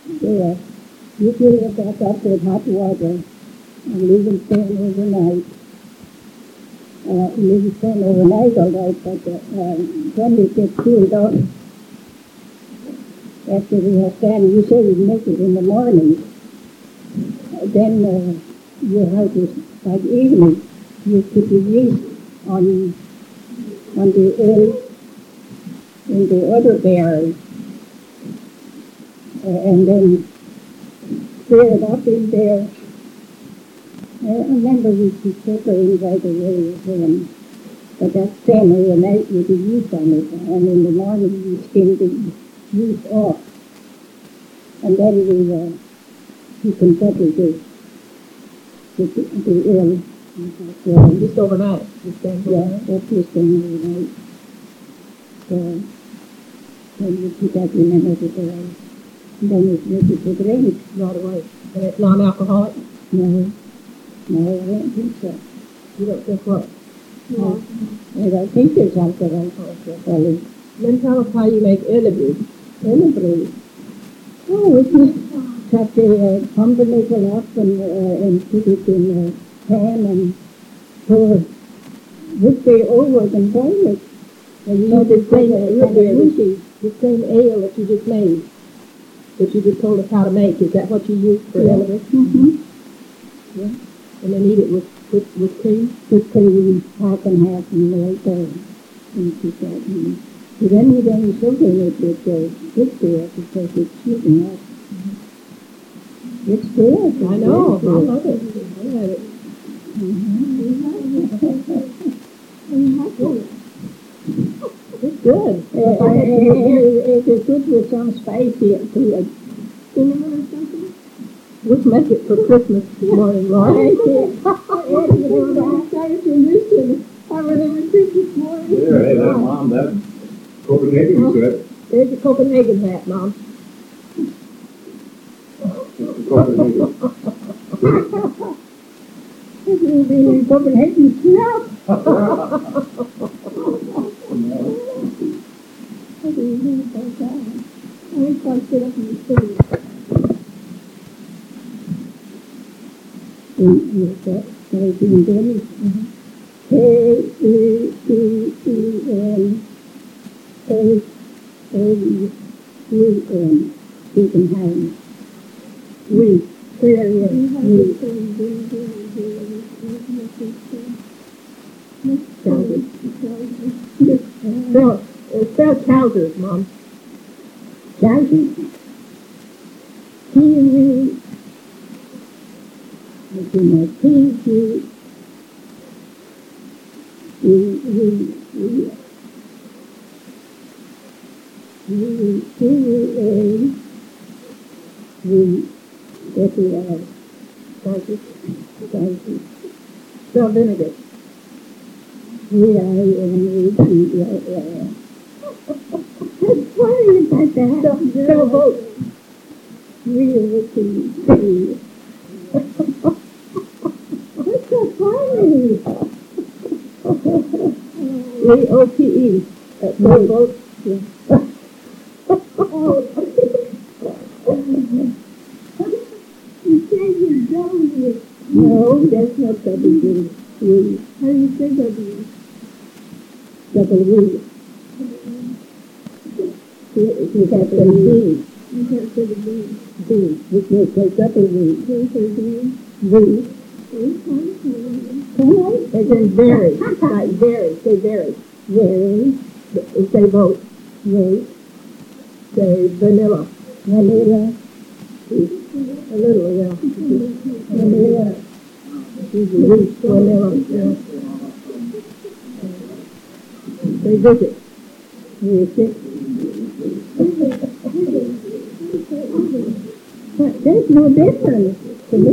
Yeah. You fill it back up with hot water and leave it stand overnight. Leave it stand overnight, all right, but when it gets cooled off, after you have stand, you say you make it in the morning. Then you have to, like evening, you put the yeast on the oil in the other barrel, and then stir it up in there. I remember we could separate right away then, but that's same overnight with the yeast on it, and in the morning you skim the yeast off, and then you can butter the oil. Just overnight. Just Yeah, that's just overnight. So then you put that in another barrel. Then it's ready to drink. Right away. And it's non-alcoholic? No, I don't think so. You don't think what? No. I don't think there's alcohol. Well, Then tell us how you make elderberry. elderberry. Oh, we just cut the pumpernickel up and put it in a pan and pour whiskey over it and boil it. And you The just same kind of elderberry, juicy. the same ale that you just made, that you just told us how to make. Is that what you use for elderberry? Mm-hmm. Yeah. And then eat it with cream? With cream, half and half, and milk, and put that in. You don't need any sugar in it with whiskey because it's sweetened up. It's good. I know. I love it. I love it. It's good. It's good with some spicy to it. Cinnamon or something? We'll make it for Christmas morning, Laura. I started to listen. I remember Christmas morning. Yeah, hey, that Mom, that Copenhagen set. There's your Copenhagen hat, Mom. Copenhagen. This will be in Copenhagen snap. What do you think about that? I think I'll sit up in the city. Yes, that's in Danish. K-E-E-E-N A-A-U-N Copenhagen. We. Clearly, we. Spell trousers, Mom. Trousers? T-U-V. Spell vinegar. That's funny about that. Spell vote. What's so funny? V-O-T-E. Spell vote. Yeah. You said you W. No, that's not W. How do you say W? W. You got the B. You can't say the B. B. You can't say W. You can't say B. V. Come on. As in very. Like very. Say very. Very. Say vote. Very. Say vanilla. Vanilla. A little, yeah. Vanilla. Vanilla, yeah. Say visit. Visit. There's no difference to me.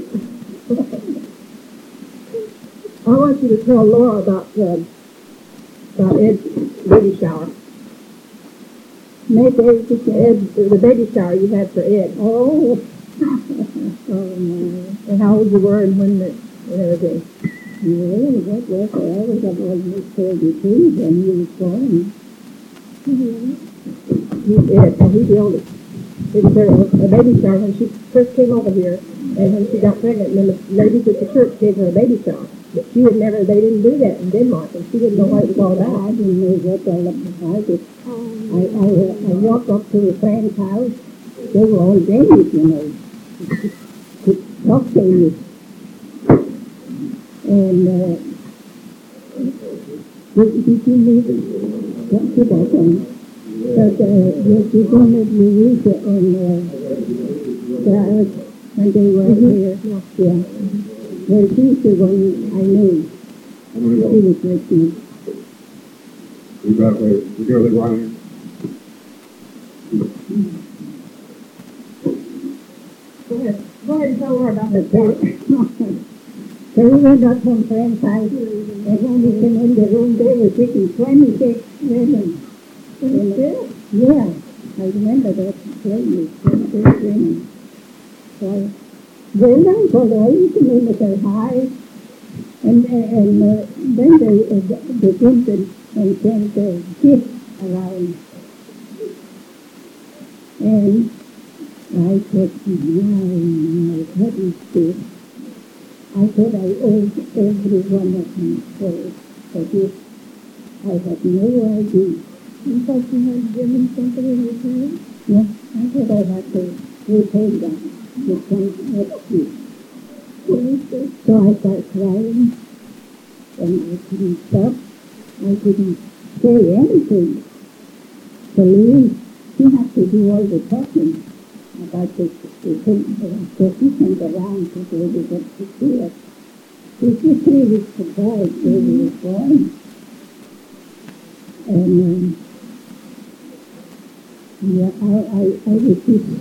I want you to tell Laura about Ed's baby shower. Maybe The baby shower you had for Ed. Oh. Oh, no. And how old you were and when and everything. Yeah, that was, I was almost 32 when he was born. He's Ed, and he's the oldest. didn't there was a baby shower when she first came over here, and when she got pregnant, and then the ladies at the church gave her a baby shower. But they didn't do that in Denmark, and she didn't know what it was all about. I didn't know what all about it. I walked up to a friend's house. They were all Danish, you know. Could talk Danish. And did you meet to that one? But you don't let me read it when they were here. Yeah. Well, she's the one I knew. I'm gonna She go. was with me. We got away. We go to Ryan. Go ahead and tell her about But that. so we went up from friend's house, and when we came in the room, they were sitting 26 women. Yeah, I remember that clearly, 26 women. So, very nice, although I used to meet with her high. And then they came and sent the gifts around. And I said, my, what is this? I said I owed every one of them for this. I had no idea. You thought you had given something in return? Yeah, I said I had to repay them with some extra. So I started crying, and I couldn't stop. I couldn't say anything. So Louise, she had to do all the talking about the positions around to where they got to see it. She just really surprised where we were going. And yeah, I was just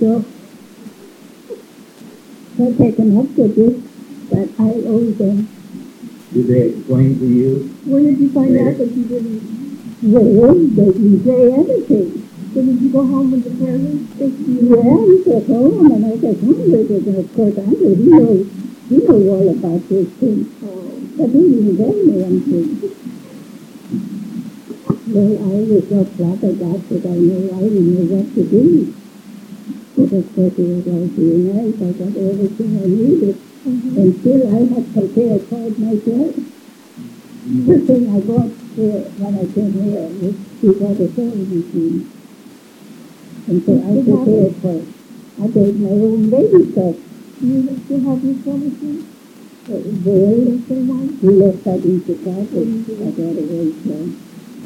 so taken up with this that I owe them. Did they explain to you? When did you find Later. out that you didn't? Well, they didn't say anything. So did you go home with the parents? Yeah, he got home and I got home with it. And of course, Andrew, he knows all about this thing. But he didn't tell me anything. Well, I was so flabbergasted. I didn't know what to do. But of course, it was all being nice. I got everything I needed. And still, I had prepared for it myself. The thing I bought when I came here was we bought a sewing machine. And so I prepared for it. I made my own baby stuff. You still have your sewing machine? Well, we left that in Chicago. I got away from.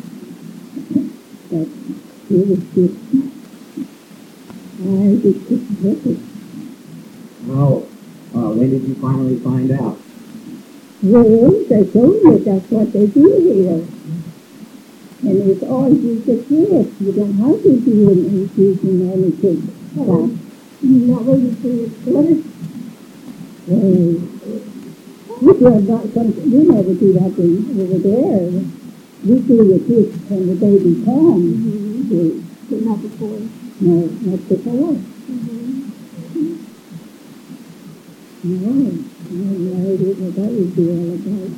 But it was just, I just couldn't help it. Well, when did you finally find out? Well, they told me that's what they do here. And it's all you get here. You don't have to do anything anything. But You're not waiting for your credit? we are not something, we never do that over there. We do the kids when the baby comes. But not before. No, not before. No, no idea what that would be all about.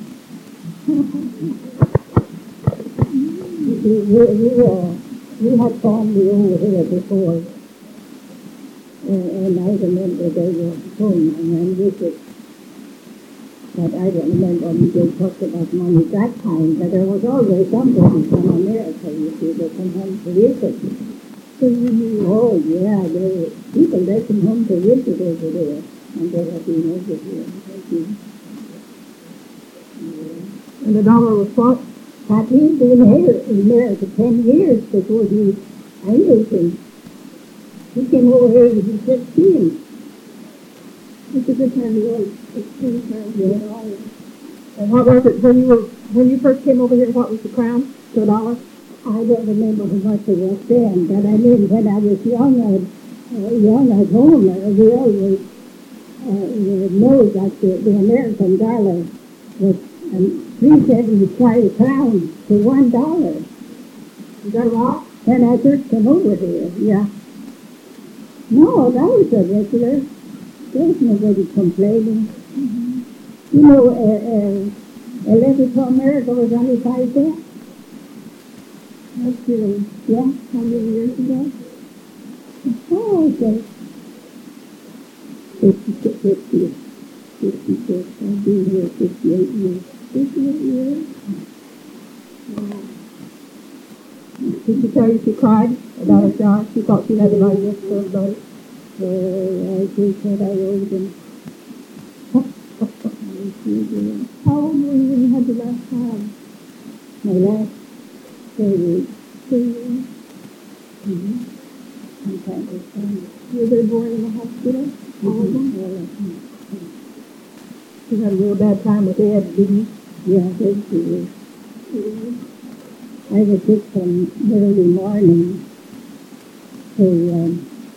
we had family over here before, and I remember they were home and visit. But I don't remember when they talked about money that time, but there was always somebody from America, you see, that come home to visit. So you knew. Oh, yeah, there were people that come home to visit over there, and they have been over here. And the dollar was what? But he's been here in America 10 years before I knew him. He came over here when he was 16. It's a good time to go. It's good time. Yeah. And what was it when you first came over here? What was the crown? $1? I don't remember how much it was then, but I mean, when I was young at home, we always know that the American dollar was 3.75 crowns to $1. Is that right? When I first came over here, yeah. No, that was a regular. There was nobody complaining. You know, a letter to America was only 5 cents. That's good. Yeah. How many years ago? Oh, okay. 56. I've been here 58 years. 58 years. Wow. Did she tell you she cried about her job? She thought she had to write this for everybody. I just said I owed them. How old were you when you had your last child? My last baby. 2 years. I'm trying to find it. Were they born in the hospital? All of them? All of them. You had a real bad time with Ed, didn't you? Yeah, thank you. I was sick from early morning to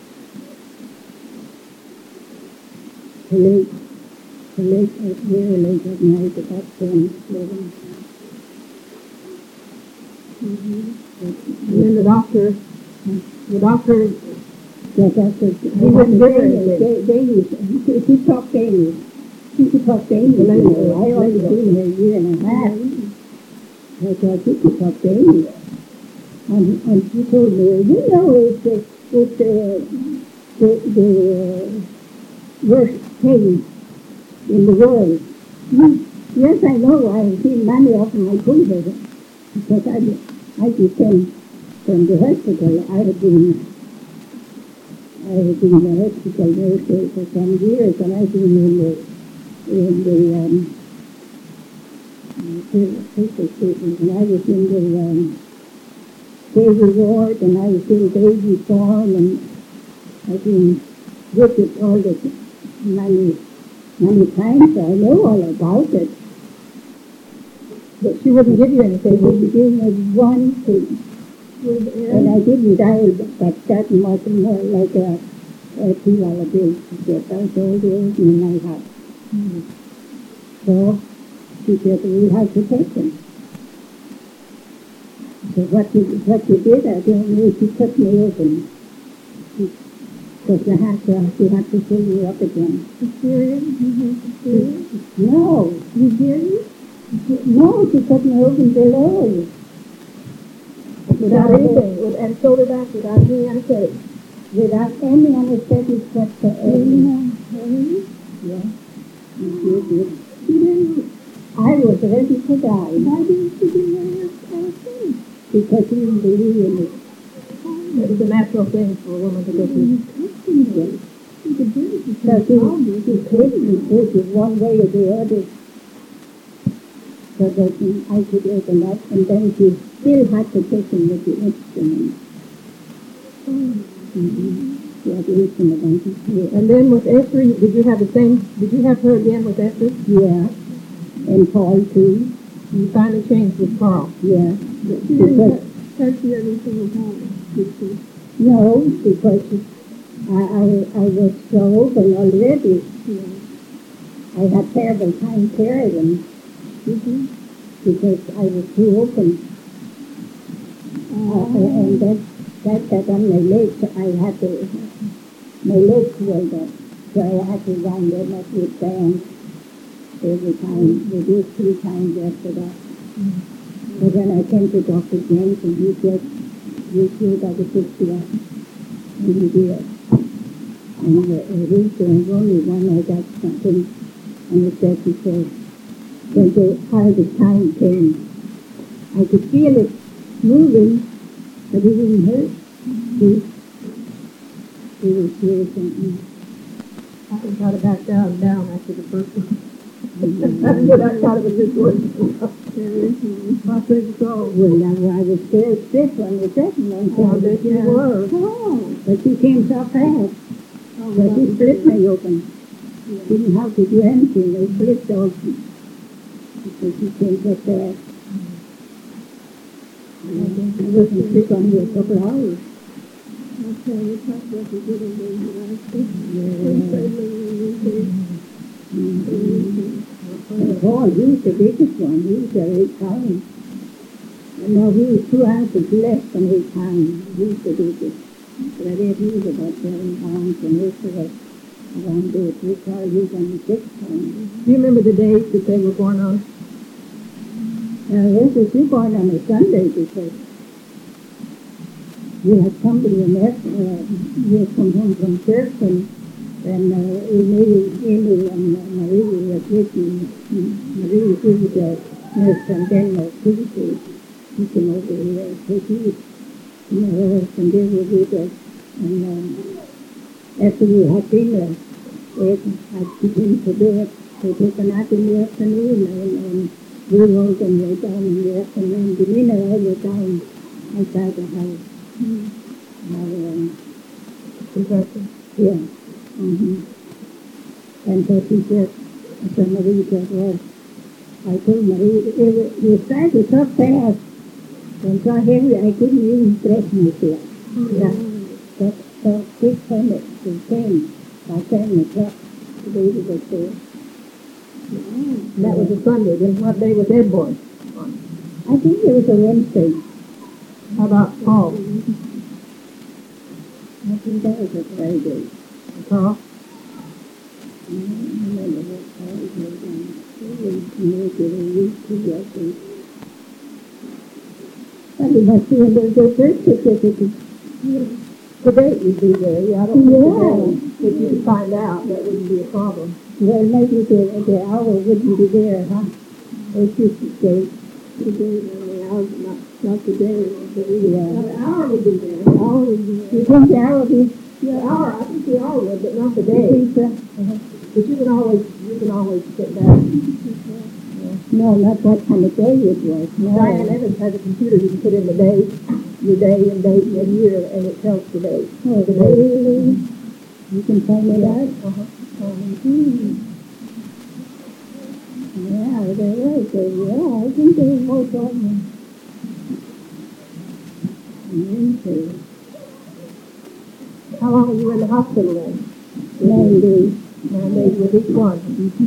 late, very late at night, about 10, 11. And then the doctor, Yeah, that's it. He wouldn't give her anything. Danish. She talked Danish. She could talk Danish. The lady- I only been here a year and a half. I thought she could talk Danish. And she told me, you know, it's the worst thing in the world. Yes, I know. I've seen many of my children because I became from the hospital. I had been in the hospital there for some years, and I've been in the people treatment, and I was in the baby ward, and I was in baby farm, and I've been with it all the many times. I know all about it. but she wouldn't give you anything. They would give me one thing. And I didn't die, but that was more like a $2 bill to get out all the old men I had. So she said, we have to take them. So what you did, I don't know, she cut me open. Because she had to fill me up again. No. You did? No, she cut me open below. Without anything, and sold it back without any anesthetic. Without any anesthetic except for Yeah. She didn't. I was ready to die. Why didn't she give me anesthetic? Because she didn't believe in it. It was a natural thing for a woman to go through. So she couldn't take it one way or the other. So that I could open up, and then she still had to take him with the instrument. She had the instrument on his head. And then with Esther, did you have her again with Esther? Yeah. And Paul too. You finally changed with Carl. Yeah. Because no, because I was so open already. I had terrible time carrying him. Because I was too open. And that on my legs, my legs swelled up. So I had to wind them up with bands every time. We did 3 times after that. But then I came to Dr. James, and he said, you sure got to fix it up. And he did. And he's the only one I got something on the set. He said, when the hardest time came, I could feel it moving, but it didn't hurt. It was really something. I think got it back down after the first one. That kind of a good one. I think so. Well, I was scared stiff on the second one. Oh, I bet you were. Oh, but she came so fast. But she split me open. Didn't have to do anything. They split open. Because she came so fast. I wasn't sick on here a couple of hours. Paul, he was the biggest one. He was 8 pounds. And now he was 2 ounces less than 8 pounds. He was the biggest. But I read he was about 7 pounds, and this was around there. Carl, he was only 6 pounds. Do you remember the days that they were born on? This was born on a Sunday because we had somebody in there, we come home from church, and Amy and Marie were with me. Marie, who was a nurse from Denmark, she came over here, so her husband there was with us, and after we had dinner, I began to do it. They took a nap in the afternoon, and we all them way down in the afternoon. The minute I was down outside the house. Yeah. And so she said, so Marie said, well, I told Marie, you started so fast and so heavy, I couldn't even dress myself. So 6 minutes to 10, by 10 o'clock, the baby was there. That was a Sunday. Then what day was Ed born? I think it was a Wednesday. How about Paul? I think that was a Friday. Carl? I don't remember what Friday was. It was maybe a week ago, I think. But it must be in the birth certificate. Today you'd be there. Yeah, I don't know. Yeah. If you could find out, that wouldn't be a problem. Well, maybe the hour wouldn't be there, huh? Or just the day. Today, the hour, not today. Yeah. The hour would be there. The hour would be there. You think the hour would be? The hour, I think the hour would, but not the day. You think so? But you can always sit back. No, not what kind of day it was. No. Diane Evans has a computer. You can put in the day, your day and date and year, and it tells the day. Oh, really? You can find it out? Yeah, there was. Yeah, I think there was more problem. How long were you in the hospital then? 9 days. 9 days with each one.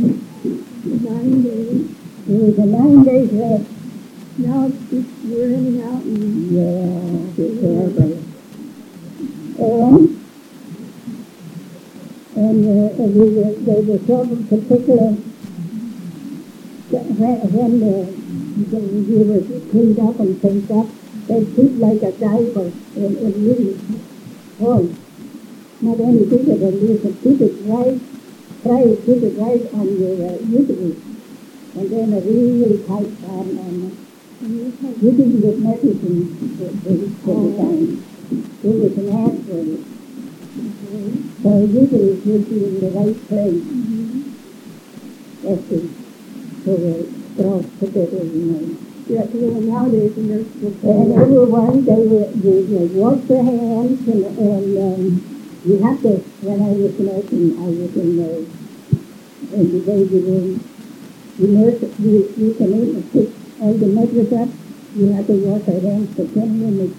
9 days. It was a 9 days rest. Now it's just you're in and out. Yeah, it's horrible. And there was some particular, when you were cleaned up and things up, they put like a diaper and really hard. Not only did it, and you could put it right, try to put it right on your uterus. And then a really tight band on it. You didn't get medicine for the time. It was an ad for it. So uterus would be in the right place. That's it. So the cross together, you know. Yeah, nowadays, and everyone, they wash their hands, and you have to, when I was nursing, I was in the baby room. You can even pick all the mothers up. You have to wash your hands for 10 minutes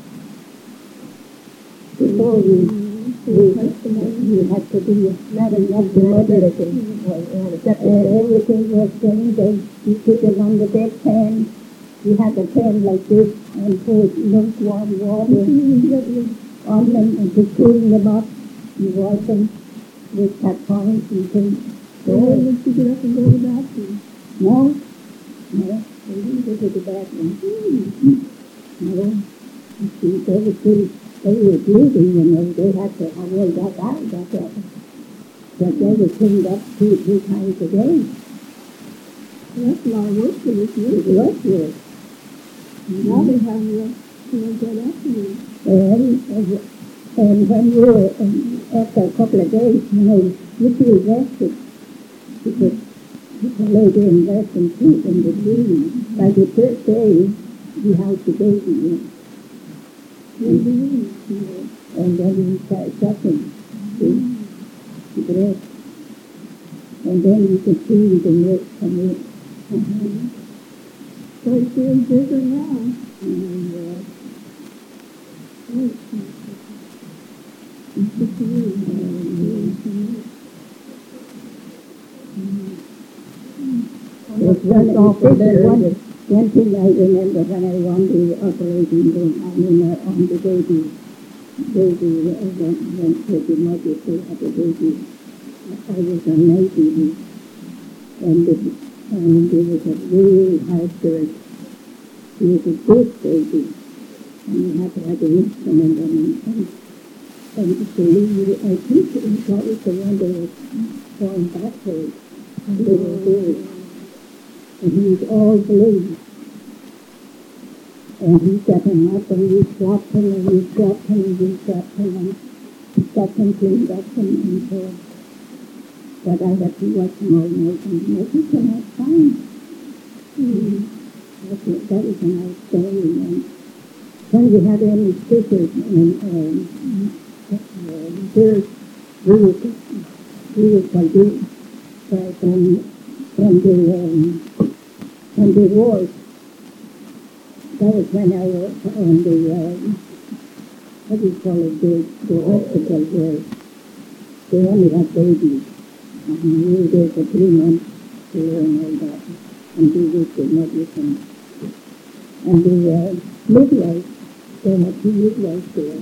before you have to do not enough the mother and everything was done. You put them on the bedpan. You have a pan like this and pour lukewarm water on them and to clean them up. You wash them with that point and things. So when you get up and go to the bathroom? No, they didn't go to the bathroom. No, you see, they were bleeding, you know, they had to, well, that. But they were cleaned up 2 or 3 times a day. That's a lot of work for this year. It was work. Now they have that afternoon. And when you're, after a couple of days, you know, you feel rested. Because you can lay there and rest and sleep in the dream. By the 3rd day, you have the baby in. And then you start sucking, see, the breast. And then you can feel the milk come in. So it feels bigger now. Yeah. One thing I remember when I won the operating room, on the baby went to the mother to have a baby. I was on night duty, and there was a really hard birth. He was a big baby, and you have to have an instrument and to lead, I think that was the one that was going backwards, little bird, and he was all blue. And he got him up and we slapped him and we slapped him and we slapped him and got him cleaned up and so. But I had to watch him all night and he came out fine. That was a nice story. And when we had any stickers and birds, we were complete from the wars. That was when I was on the, what do you call it, the hospital where they only had babies. And we were there for 3 months to learn all that and do this and everything. And the midwife, there were 2 midwives there.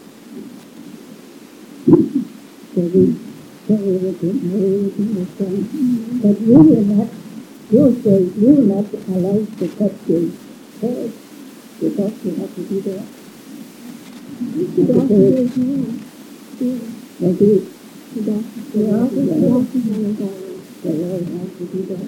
So everything was done. But we were not, those days, we were not allowed to cut the hair. The doctor had to do that. The doctor did, they did. The doctor did. They all had to do that.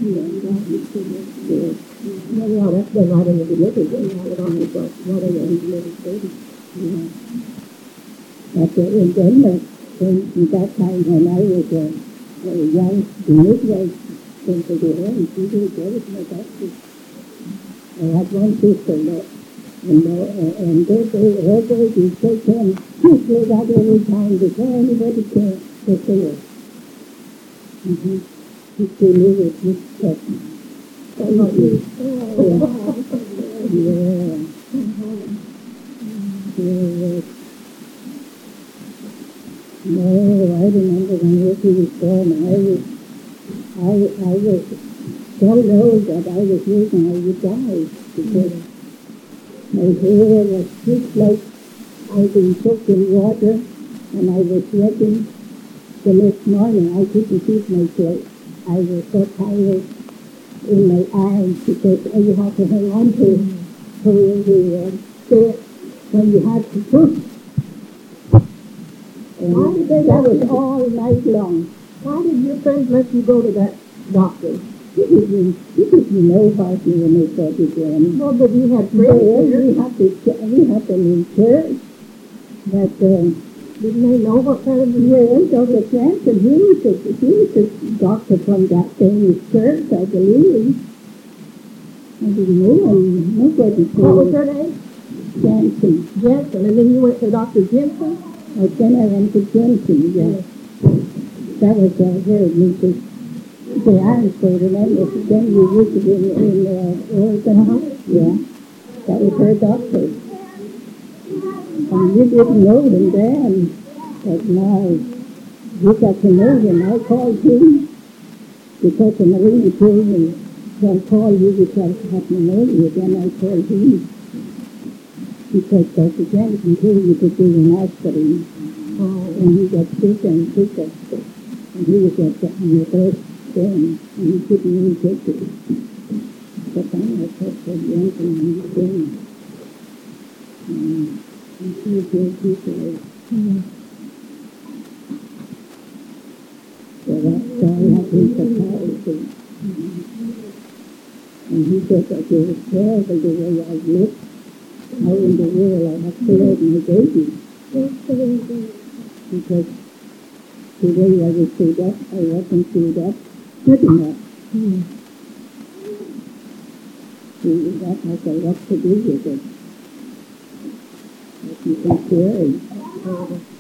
Yeah, that's been right in the delivery. It almost like right in the delivery baby. Yeah. But in Denmark, in that time when I was a young midwife, came to the hair and she did everything like that. I had one sister that, and they her baby, they came, she played out every time before anybody came to see her. She still live with this person. Yeah. No, I remember when Ricky was born, I was so low that I was thinking I would die because my hair was just like I'd been soaked in water and I was sweating. The next morning I couldn't keep myself. I was so tired in my arms because you had to hang on to the step when you had to push. And that was all night long. Why did your friends let you go to that doctor? Because you know about me when they said it again. Well, but you had Well, friends. we had them in church. But Didn't they know what kind of yes, Dr. Franson, he was a doctor from that famous church, I believe. I didn't know him. Nobody What was told her name? Jansen. Jensen. And then you went to Dr. Jensen? Then I went to Jansen, yeah. That was her music. The Ironsport, remember? Then we visited in Oregon. Yeah. That was her doctor. And we didn't know him then. But now we got to know him. I called him because the Marine told me, don't call you because I have pneumonia. Then I called him because Dr. Jansen told me to do an aspirin. And he got sicker and sicker. And he was at the first then, and he couldn't even take it. But then I talked to Jansen and he came. And she was very peaceful. So that's all happened for policy. And he said that it was terrible the way I looked. How in the world I have killed my baby. Because the way I was filled up, I wasn't filled up good enough. So that has a lot to do with it. What you can carry.